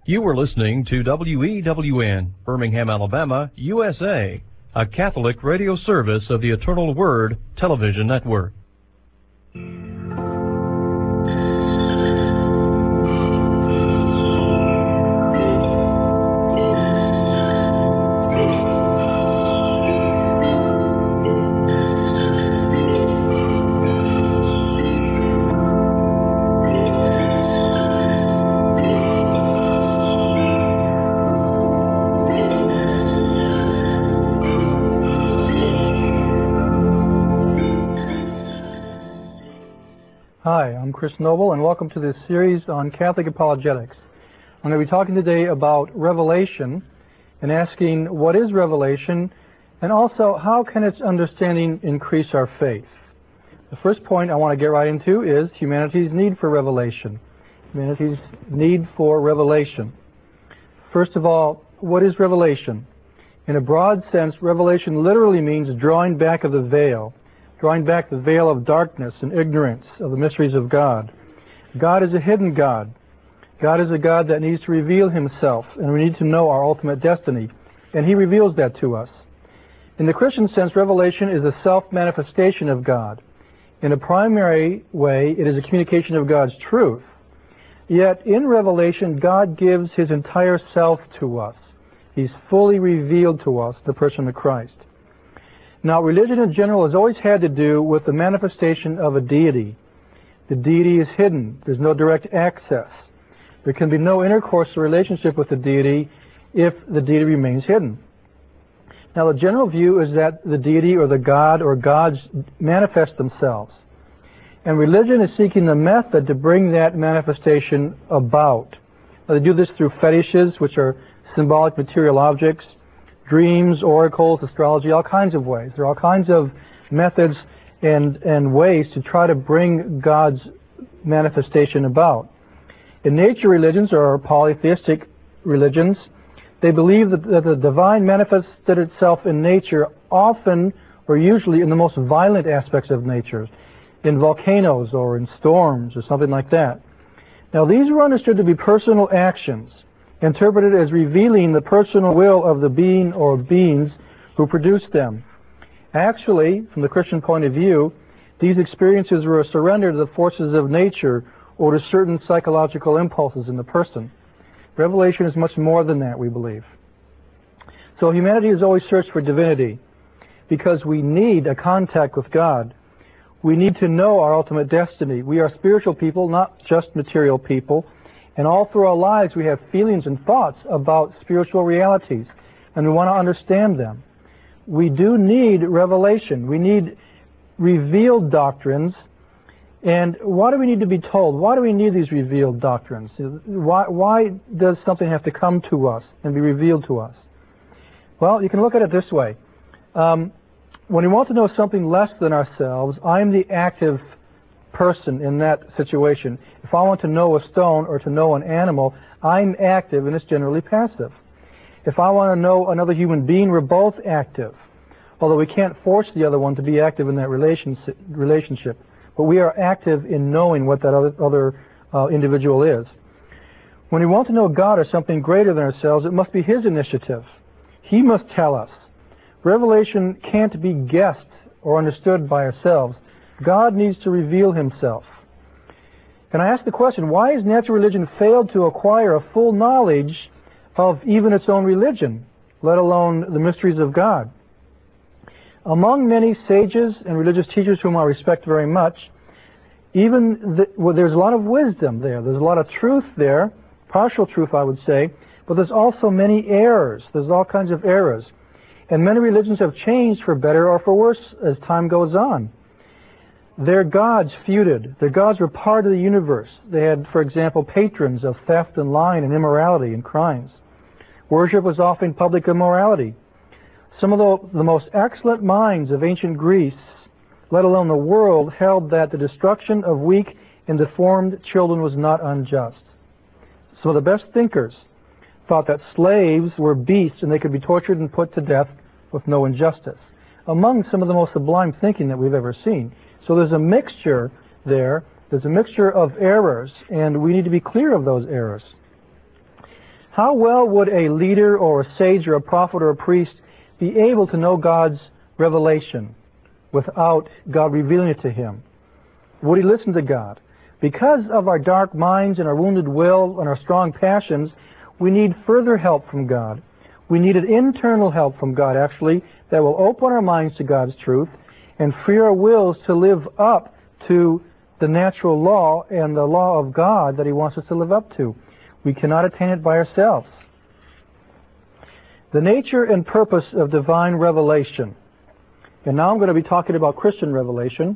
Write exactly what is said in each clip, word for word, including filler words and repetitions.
You were listening to W E W N, Birmingham, Alabama, U S A, a Catholic radio service of the Eternal Word Television Network. Hi, I'm Chris Noble, and welcome to this series on Catholic apologetics. I'm going to be talking today about revelation and asking what is revelation, and also how can its understanding increase our faith. The first point I want to get right into is humanity's need for revelation. Humanity's need for revelation. First of all, what is revelation? In a broad sense, revelation literally means drawing back of the veil. Drawing back the veil of darkness and ignorance of the mysteries of God. God is a hidden God. God is a God that needs to reveal Himself, and we need to know our ultimate destiny, and He reveals that to us. In the Christian sense, revelation is a self-manifestation of God. In a primary way, it is a communication of God's truth. Yet, in revelation, God gives His entire self to us. He's fully revealed to us, the person of Christ. Now, religion in general has always had to do with the manifestation of a deity. The deity is hidden. There's no direct access. There can be no intercourse or relationship with the deity if the deity remains hidden. Now, the general view is that the deity or the god or gods manifest themselves. And religion is seeking the method to bring that manifestation about. Now, they do this through fetishes, which are symbolic material objects, dreams, oracles, astrology, all kinds of ways. There are all kinds of methods and, and ways to try to bring God's manifestation about. In nature religions, or polytheistic religions, they believe that, that the divine manifested itself in nature often or usually in the most violent aspects of nature, in volcanoes or in storms or something like that. Now, these were understood to be personal actions, interpreted as revealing the personal will of the being or beings who produced them. Actually, from the Christian point of view, these experiences were a surrender to the forces of nature or to certain psychological impulses in the person. Revelation is much more than that, we believe. So humanity has always searched for divinity because we need a contact with God. We need to know our ultimate destiny. We are spiritual people, not just material people. And all through our lives we have feelings and thoughts about spiritual realities, and we want to understand them. We do need revelation. We need revealed doctrines. And why do we need to be told? Why do we need these revealed doctrines? Why, why does something have to come to us and be revealed to us? Well, you can look at it this way. Um, when we want to know something less than ourselves, I'm the active person in that situation. If I want to know a stone or to know an animal, I'm active and it's generally passive. If I want to know another human being, we're both active. Although we can't force the other one to be active in that relationship. But we are active in knowing what that other, other uh, individual is. When we want to know God or something greater than ourselves, it must be His initiative. He must tell us. Revelation can't be guessed or understood by ourselves. God needs to reveal Himself. And I ask the question, why has natural religion failed to acquire a full knowledge of even its own religion, let alone the mysteries of God? Among many sages and religious teachers whom I respect very much, even the, well, there's a lot of wisdom there. There's a lot of truth there, partial truth I would say, but there's also many errors. There's all kinds of errors. And many religions have changed for better or for worse as time goes on. Their gods feuded. Their gods were part of the universe. They had, for example, patrons of theft and lying and immorality and crimes. Worship was often public immorality. Some of the, the most excellent minds of ancient Greece, let alone the world, held that the destruction of weak and deformed children was not unjust. Some of the best thinkers thought that slaves were beasts and they could be tortured and put to death with no injustice. Among some of the most sublime thinking that we've ever seen. So there's a mixture there. There's a mixture of errors, and we need to be clear of those errors. How well would a leader or a sage or a prophet or a priest be able to know God's revelation without God revealing it to him? Would he listen to God? Because of our dark minds and our wounded will and our strong passions, we need further help from God. We needed internal help from God, actually, that will open our minds to God's truth and free our wills to live up to the natural law and the law of God that he wants us to live up to. We cannot attain it by ourselves. The nature and purpose of divine revelation. And now I'm going to be talking about Christian revelation.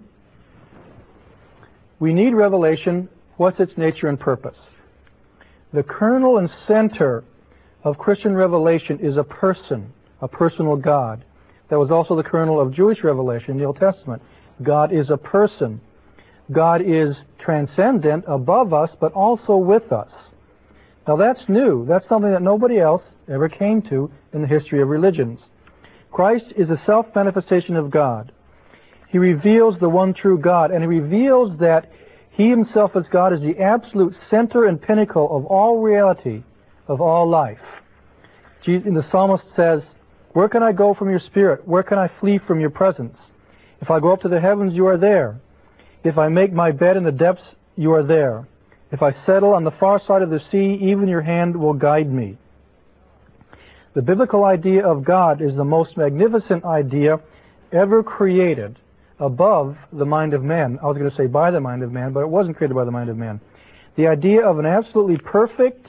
We need revelation. What's its nature and purpose? The kernel and center of Christian revelation is a person, a personal God. That was also the kernel of Jewish revelation in the Old Testament. God is a person. God is transcendent, above us, but also with us. Now that's new. That's something that nobody else ever came to in the history of religions. Christ is a self-manifestation of God. He reveals the one true God, and he reveals that he himself as God is the absolute center and pinnacle of all reality, of all life. Jesus, the psalmist says, "Where can I go from your spirit? Where can I flee from your presence? If I go up to the heavens, you are there. If I make my bed in the depths, you are there. If I settle on the far side of the sea, even your hand will guide me." The biblical idea of God is the most magnificent idea ever created above the mind of man. I was going to say by the mind of man, but it wasn't created by the mind of man. The idea of an absolutely perfect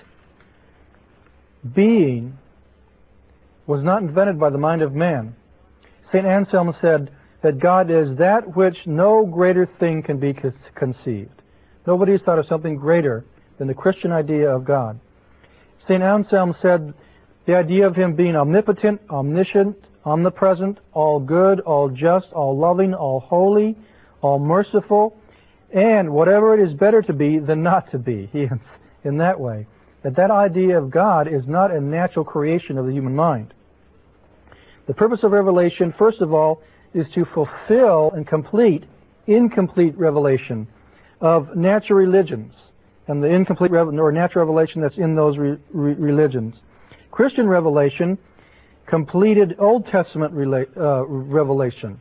being was not invented by the mind of man. Saint Anselm said that God is that which no greater thing can be conceived. Nobody has thought of something greater than the Christian idea of God. Saint Anselm said the idea of him being omnipotent, omniscient, omnipresent, all good, all just, all loving, all holy, all merciful, and whatever it is better to be than not to be, he, in that way. That that idea of God is not a natural creation of the human mind. The purpose of revelation, first of all, is to fulfill and complete incomplete revelation of natural religions and the incomplete rev- or natural revelation that's in those re- re- religions. Christian revelation completed Old Testament rela- uh, revelation.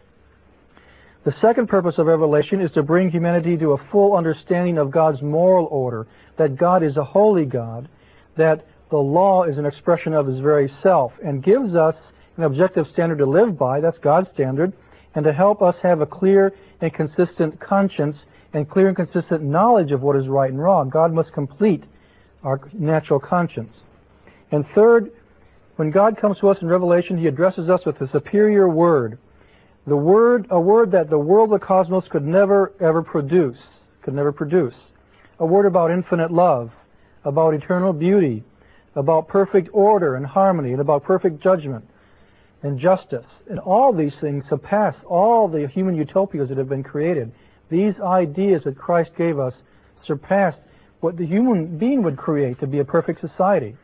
The second purpose of revelation is to bring humanity to a full understanding of God's moral order, that God is a holy God, that the law is an expression of his very self, and gives us an objective standard to live by, that's God's standard, and to help us have a clear and consistent conscience and clear and consistent knowledge of what is right and wrong. God must complete our natural conscience. And third, when God comes to us in Revelation, he addresses us with a superior word. The word, a word that the world of the cosmos could never ever produce, could never produce. A word about infinite love, about eternal beauty, about perfect order and harmony, and about perfect judgment and justice. And all these things surpass all the human utopias that have been created. These ideas that Christ gave us surpass what the human being would create to be a perfect society.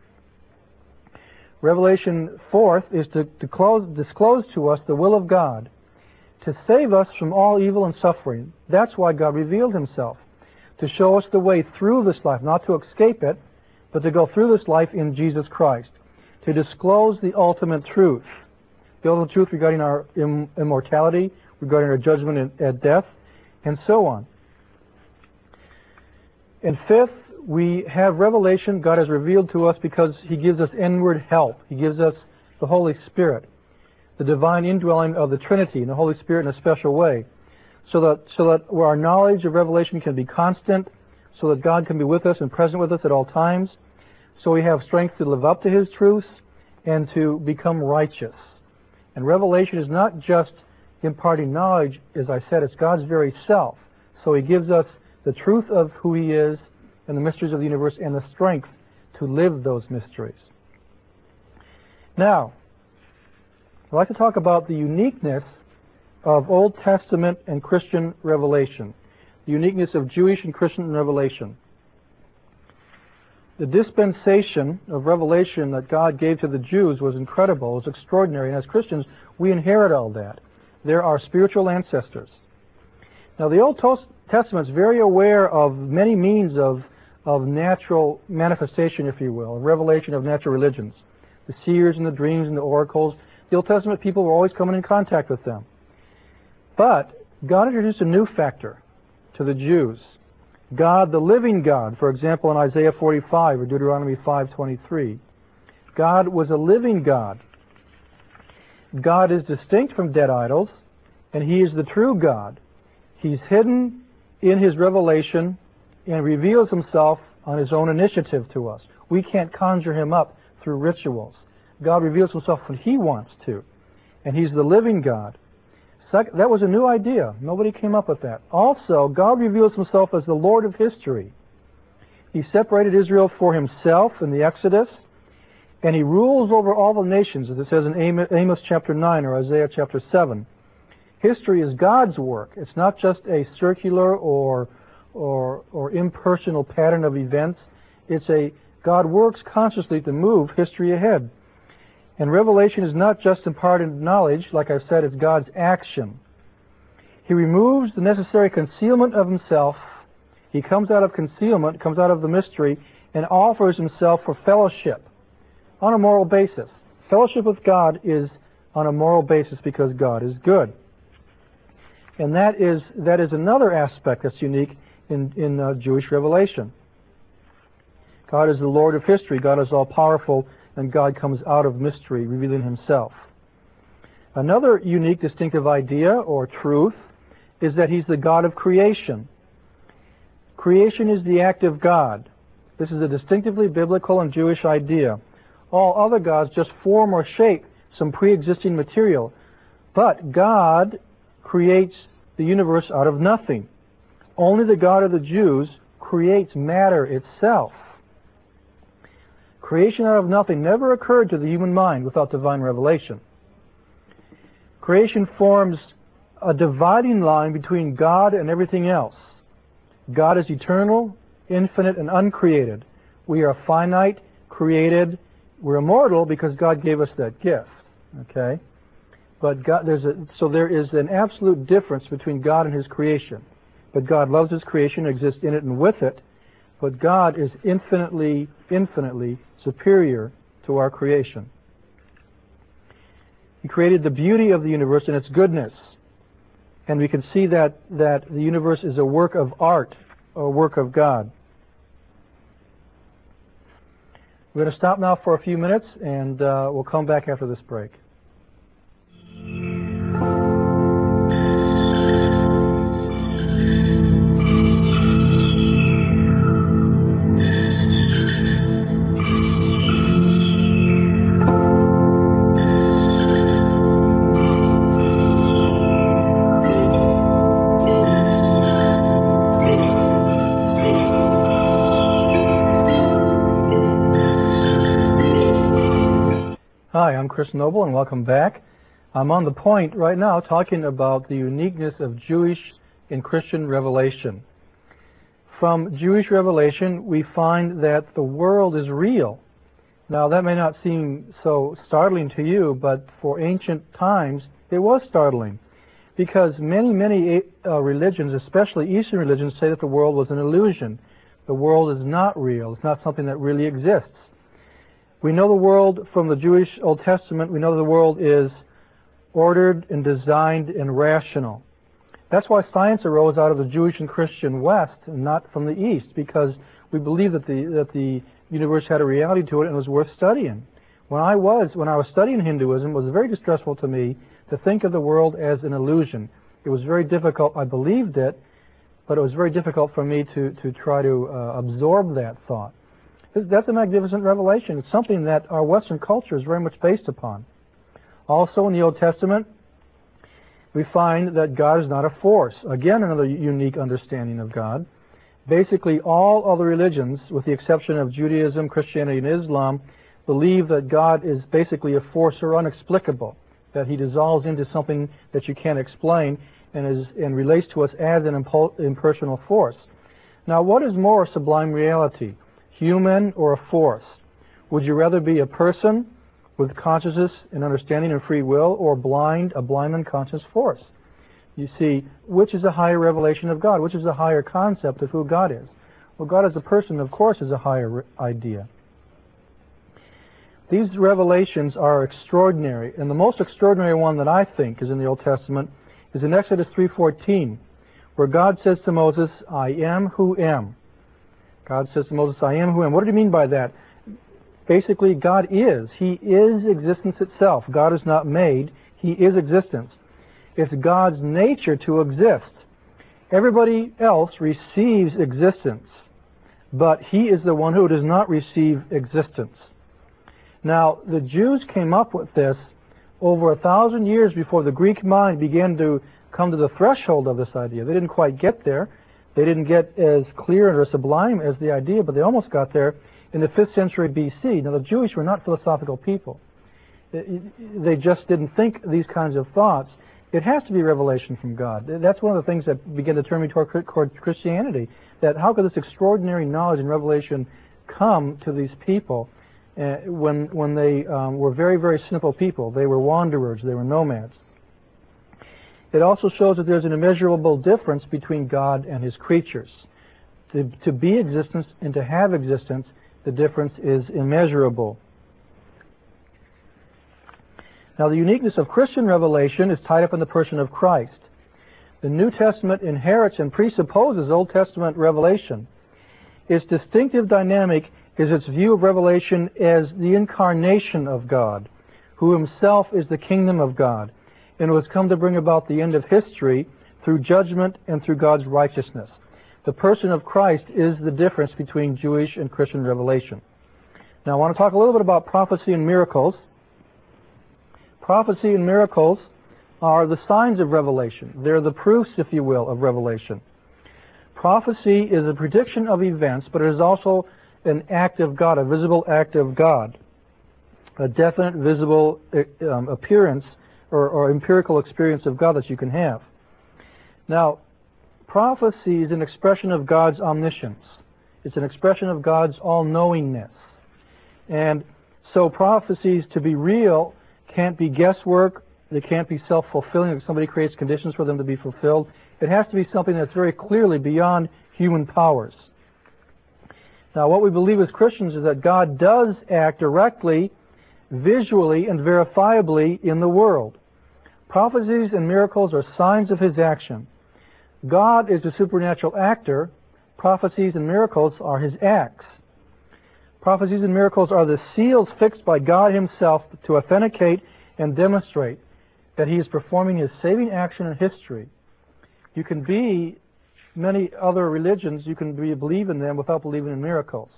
Revelation fourth is to, to close, disclose to us the will of God, to save us from all evil and suffering. That's why God revealed himself, to show us the way through this life, not to escape it, but to go through this life in Jesus Christ, to disclose the ultimate truth, the ultimate truth regarding our im- immortality, regarding our judgment at death, and so on. And fifth, we have revelation God has revealed to us because he gives us inward help. He gives us the Holy Spirit, the divine indwelling of the Trinity and the Holy Spirit in a special way, so that so that our knowledge of revelation can be constant, so that God can be with us and present with us at all times, so we have strength to live up to his truths and to become righteous. And revelation is not just imparting knowledge, as I said, it's God's very self. So he gives us the truth of who he is and the mysteries of the universe and the strength to live those mysteries. Now, I'd like to talk about the uniqueness of Old Testament and Christian revelation, the uniqueness of Jewish and Christian revelation. The dispensation of revelation that God gave to the Jews was incredible, was extraordinary, and as Christians, we inherit all that. They're our spiritual ancestors. Now, the Old Testament is very aware of many means of, of natural manifestation, if you will, a revelation of natural religions. The seers and the dreams and the oracles. The Old Testament people were always coming in contact with them. But God introduced a new factor to the Jews. God, the living God, for example, in Isaiah forty-five or Deuteronomy five twenty-three. God was a living God. God is distinct from dead idols, and He is the true God. He's hidden in His revelation and reveals Himself on His own initiative to us. We can't conjure Him up through rituals. God reveals Himself when He wants to, and He's the living God. That was a new idea. Nobody came up with that. Also, God reveals Himself as the Lord of history. He separated Israel for Himself in the Exodus, and He rules over all the nations, as it says in Amos chapter nine or Isaiah chapter seven. History is God's work. It's not just a circular or, or, or impersonal pattern of events. It's a, God works consciously to move history ahead. And revelation is not just imparted knowledge, like I said, it's God's action. He removes the necessary concealment of Himself. He comes out of concealment, comes out of the mystery, and offers Himself for fellowship on a moral basis. Fellowship with God is on a moral basis because God is good. And that is, that is another aspect that's unique in, in uh, Jewish revelation. God is the Lord of history. God is all-powerful. And God comes out of mystery, revealing Himself. Another unique, distinctive idea or truth is that He's the God of creation. Creation is the act of God. This is a distinctively biblical and Jewish idea. All other gods just form or shape some pre-existing material. But God creates the universe out of nothing. Only the God of the Jews creates matter itself. Creation out of nothing never occurred to the human mind without divine revelation. Creation forms a dividing line between God and everything else. God is eternal, infinite, and uncreated. We are finite, created. We're immortal because God gave us that gift. Okay? But God, there's a, so there is an absolute difference between God and His creation. But God loves His creation, exists in it and with it. But God is infinitely, infinitely superior to our creation. He created the beauty of the universe and its goodness. And we can see that, that the universe is a work of art, a work of God. We're going to stop now for a few minutes, and uh, we'll come back after this break. Hi, I'm Chris Noble, and welcome back. I'm on the point right now talking about the uniqueness of Jewish and Christian revelation. From Jewish revelation, we find that the world is real. Now, that may not seem so startling to you, but for ancient times, it was startling. Because many, many uh, religions, especially Eastern religions, say that the world was an illusion. The world is not real. It's not something that really exists. We know the world from the Jewish Old Testament. We know the world is ordered and designed and rational. That's why science arose out of the Jewish and Christian West and not from the East, because we believe that the that the universe had a reality to it and was worth studying. When I was when I was studying Hinduism, it was very distressful to me to think of the world as an illusion. It was very difficult. I believed it, but it was very difficult for me to to try to uh, absorb that thought. That's a magnificent revelation. It's something that our Western culture is very much based upon. Also in the Old Testament, we find that God is not a force. Again, another unique understanding of God. Basically, all other religions, with the exception of Judaism, Christianity, and Islam, believe that God is basically a force or inexplicable, that He dissolves into something that you can't explain and, is, and relates to us as an impersonal force. Now, what is more sublime reality? Human or a force? Would you rather be a person with consciousness and understanding and free will, or blind, a blind unconscious force? You see, which is a higher revelation of God? Which is a higher concept of who God is? Well, God as a person, of course, is a higher idea. These revelations are extraordinary, and the most extraordinary one that I think is in the Old Testament is in Exodus three fourteen, where God says to Moses, I am who am. God says to Moses, I am who am. What did he mean by that? Basically, God is. He is existence itself. God is not made. He is existence. It's God's nature to exist. Everybody else receives existence, but He is the one who does not receive existence. Now, the Jews came up with this over a thousand years before the Greek mind began to come to the threshold of this idea. They didn't quite get there. They didn't get as clear or sublime as the idea, but they almost got there in the fifth century B C. Now, the Jewish were not philosophical people. They just didn't think these kinds of thoughts. It has to be revelation from God. That's one of the things that began to turn me toward Christianity, that how could this extraordinary knowledge and revelation come to these people uh, when, when they um, were very, very simple people. They were wanderers. They were nomads. It also shows that there's an immeasurable difference between God and His creatures. To, to be existence and to have existence, the difference is immeasurable. Now, the uniqueness of Christian revelation is tied up in the person of Christ. The New Testament inherits and presupposes Old Testament revelation. Its distinctive dynamic is its view of revelation as the incarnation of God, who Himself is the kingdom of God, and who has come to bring about the end of history through judgment and through God's righteousness. The person of Christ is the difference between Jewish and Christian revelation. Now, I want to talk a little bit about prophecy and miracles. Prophecy and miracles are the signs of revelation. They're the proofs, if you will, of revelation. Prophecy is a prediction of events, but it is also an act of God, a visible act of God, a definite, visible um, appearance or, or empirical experience of God that you can have. Now, prophecy is an expression of God's omniscience. It's an expression of God's all-knowingness. And so prophecies, to be real, can't be guesswork. They can't be self-fulfilling. If somebody creates conditions for them to be fulfilled, it has to be something that's very clearly beyond human powers. Now, what we believe as Christians is that God does act directly, visually, and verifiably in the world. Prophecies and miracles are signs of His action. God is a supernatural actor. Prophecies and miracles are His acts. Prophecies and miracles are the seals fixed by God Himself to authenticate and demonstrate that He is performing His saving action in history. You can be many other religions, you can be, believe in them without believing in miracles.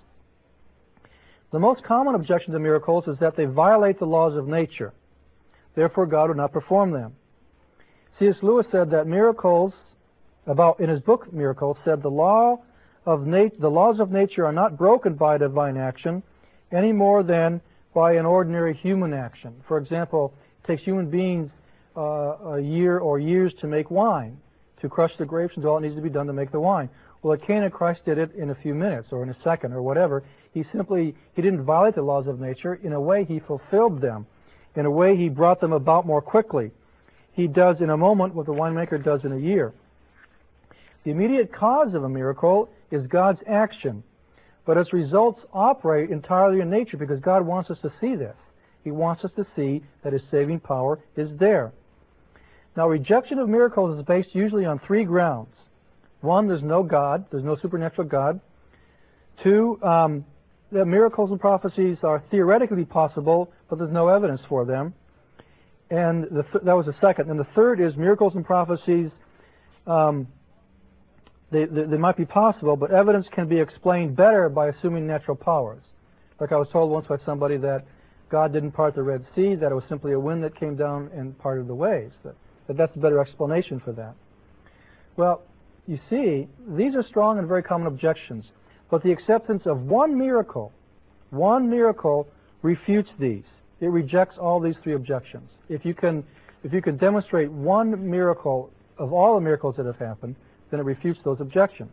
The most common objection to miracles is that they violate the laws of nature. Therefore, God would not perform them. C S Lewis said that miracles, about in his book Miracles, said the law of nat- the laws of nature are not broken by divine action any more than by an ordinary human action. For example, it takes human beings uh, a year or years to make wine, to crush the grapes and all that needs to be done to make the wine. Well, at Cana, Christ did it in a few minutes or in a second or whatever. He simply, He didn't violate the laws of nature. In a way, He fulfilled them. In a way, He brought them about more quickly. He does in a moment what the winemaker does in a year. The immediate cause of a miracle is God's action, but its results operate entirely in nature because God wants us to see this. He wants us to see that His saving power is there. Now, rejection of miracles is based usually on three grounds. One, there's no God, there's no supernatural God. Two, um, the miracles and prophecies are theoretically possible, but there's no evidence for them. And the th- that was the second. And the third is miracles and prophecies, um, They, they, they might be possible, but evidence can be explained better by assuming natural powers. Like I was told once by somebody that God didn't part the Red Sea, that it was simply a wind that came down and parted the waves. That, that that's a better explanation for that. Well, you see, these are strong and very common objections. But the acceptance of one miracle, one miracle refutes these. It rejects all these three objections. If you can, if you can demonstrate one miracle of all the miracles that have happened, then it refutes those objections.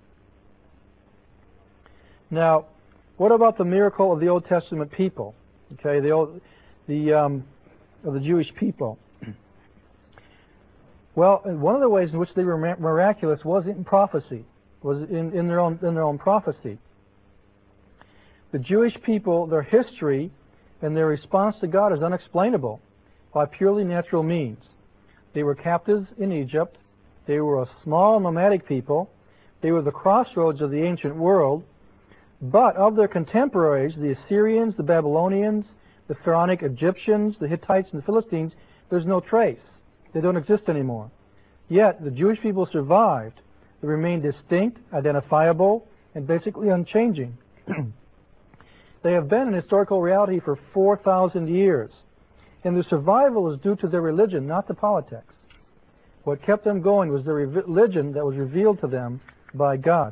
Now, what about the miracle of the Old Testament people? Okay, the old, the um, of the Jewish people. Well, one of the ways in which they were miraculous was in prophecy. was in, in their own in their own prophecy. The Jewish people, their history and their response to God is unexplainable by purely natural means. They were captives in Egypt. They were a small nomadic people. They were the crossroads of the ancient world. But of their contemporaries, the Assyrians, the Babylonians, the Pharaonic Egyptians, the Hittites, and the Philistines, there's no trace. They don't exist anymore. Yet, the Jewish people survived. They remain distinct, identifiable, and basically unchanging. They have been an historical reality for four thousand years. And their survival is due to their religion, not the politics. What kept them going was the religion that was revealed to them by God.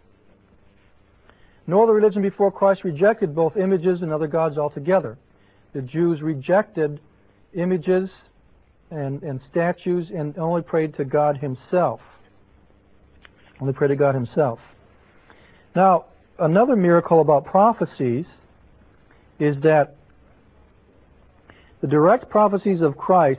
No other religion before Christ rejected both images and other gods altogether. The Jews rejected images and, and statues and only prayed to God Himself. Only prayed to God Himself. Now, another miracle about prophecies is that the direct prophecies of Christ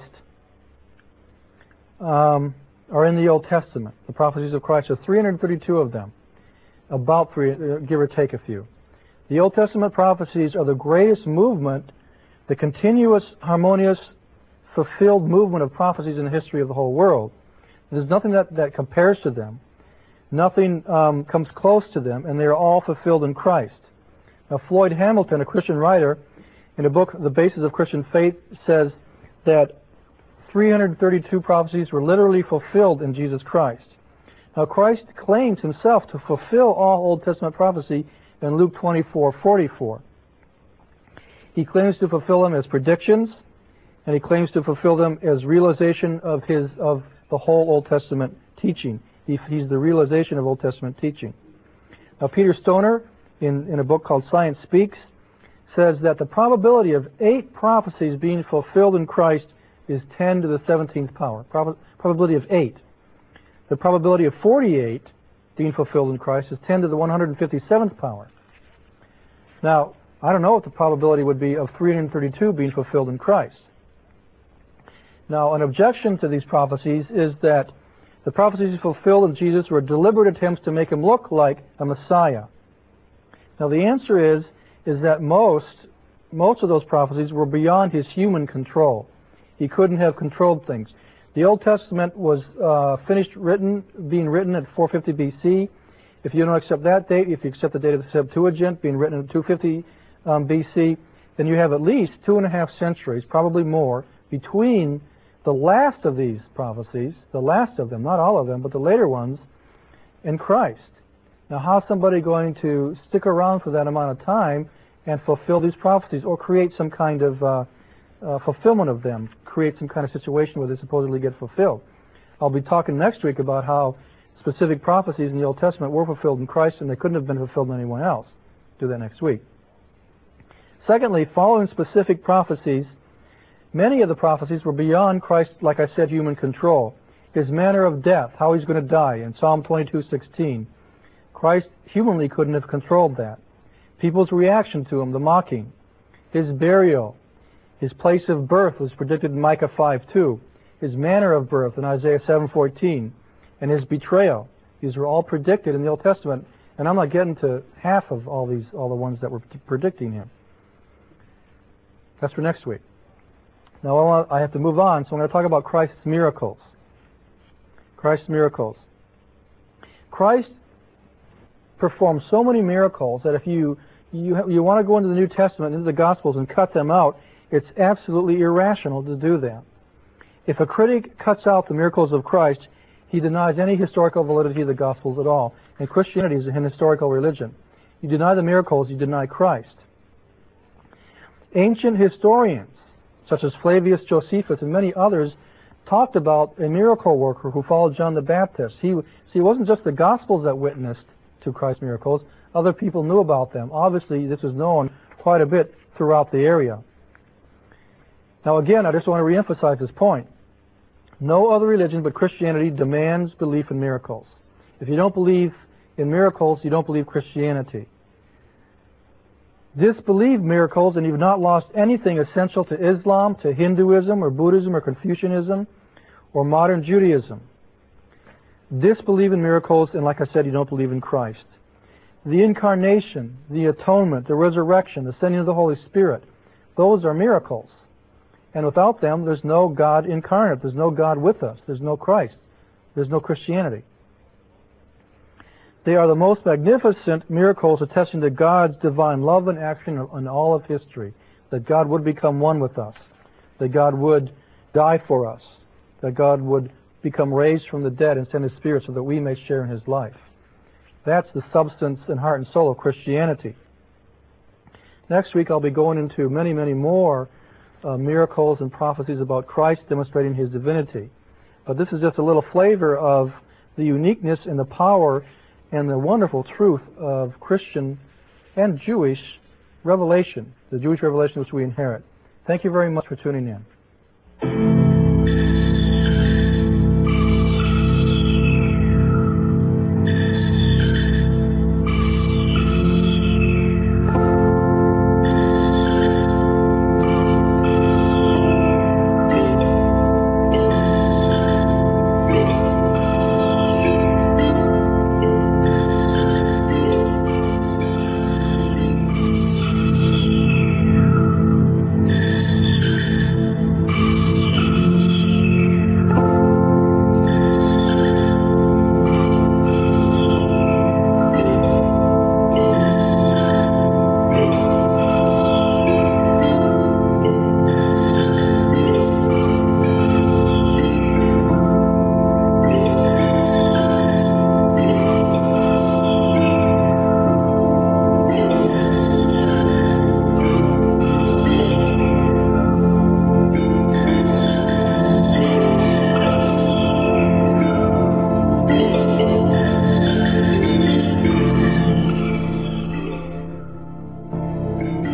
um, are in the Old Testament. The prophecies of Christ are three hundred thirty-two of them, about three, give or take a few. The Old Testament prophecies are the greatest movement, the continuous, harmonious, fulfilled movement of prophecies in the history of the whole world. There's nothing that, that compares to them. Nothing um, comes close to them, and they are all fulfilled in Christ. Now, Floyd Hamilton, a Christian writer, in a book, The Basis of Christian Faith, says that three hundred thirty-two prophecies were literally fulfilled in Jesus Christ. Now, Christ claims Himself to fulfill all Old Testament prophecy in Luke twenty-four forty-four. He claims to fulfill them as predictions, and He claims to fulfill them as realization of His of the whole Old Testament teaching. He, he's the realization of Old Testament teaching. Now, Peter Stoner, in, in a book called Science Speaks, says that the probability of eight prophecies being fulfilled in Christ is ten to the seventeenth power. Prob- probability of eight. The probability of forty-eight being fulfilled in Christ is ten to the one hundred fifty-seventh power. Now, I don't know what the probability would be of three hundred thirty-two being fulfilled in Christ. Now, an objection to these prophecies is that the prophecies fulfilled in Jesus were deliberate attempts to make Him look like a Messiah. Now, the answer is is that most, most of those prophecies were beyond His human control. He couldn't have controlled things. The Old Testament was uh, finished written, being written at four fifty B C. If you don't accept that date, if you accept the date of the Septuagint, being written at two fifty um, B C, then you have at least two and a half centuries, probably more, between the last of these prophecies, the last of them, not all of them, but the later ones, and Christ. Now, how's somebody going to stick around for that amount of time and fulfill these prophecies, or create some kind of uh, uh, fulfillment of them, create some kind of situation where they supposedly get fulfilled? I'll be talking next week about how specific prophecies in the Old Testament were fulfilled in Christ and they couldn't have been fulfilled in anyone else. Do that next week. Secondly, following specific prophecies, many of the prophecies were beyond Christ's, like I said, human control. His manner of death, how He's going to die, in Psalm twenty-two sixteen. Christ humanly couldn't have controlled that. People's reaction to Him, the mocking. His burial. His place of birth was predicted in Micah five two. His manner of birth in Isaiah seven fourteen. And His betrayal. These were all predicted in the Old Testament. And I'm not getting to half of all these, all the ones that were predicting Him. That's for next week. Now I, want, I have to move on, so I'm going to talk about Christ's miracles. Christ's miracles. Christ performed so many miracles that if you, you, you want to go into the New Testament, into the Gospels, and cut them out, it's absolutely irrational to do that. If a critic cuts out the miracles of Christ, he denies any historical validity of the Gospels at all. And Christianity is an historical religion. You deny the miracles, you deny Christ. Ancient historians, such as Flavius Josephus and many others, talked about a miracle worker who followed John the Baptist. He, see, it wasn't just the Gospels that witnessed to Christ's miracles. Other people knew about them. Obviously, this was known quite a bit throughout the area. Now again, I just want to reemphasize this point. No other religion but Christianity demands belief in miracles. If you don't believe in miracles, you don't believe Christianity. Disbelieve miracles and you've not lost anything essential to Islam, to Hinduism, or Buddhism, or Confucianism, or modern Judaism. disbelieve in miracles, and like I said, you don't believe in Christ. The incarnation, the atonement, the resurrection, the sending of the Holy Spirit, those are miracles. And without them, there's no God incarnate. There's no God with us. There's no Christ. There's no Christianity. They are the most magnificent miracles attesting to God's divine love and action in all of history. That God would become one with us. That God would die for us. That God would become raised from the dead and send His Spirit so that we may share in His life. That's the substance and heart and soul of Christianity. Next week I'll be going into many, many more uh, miracles and prophecies about Christ demonstrating His divinity. But this is just a little flavor of the uniqueness and the power and the wonderful truth of Christian and Jewish revelation, the Jewish revelation which we inherit. Thank you very much for tuning in.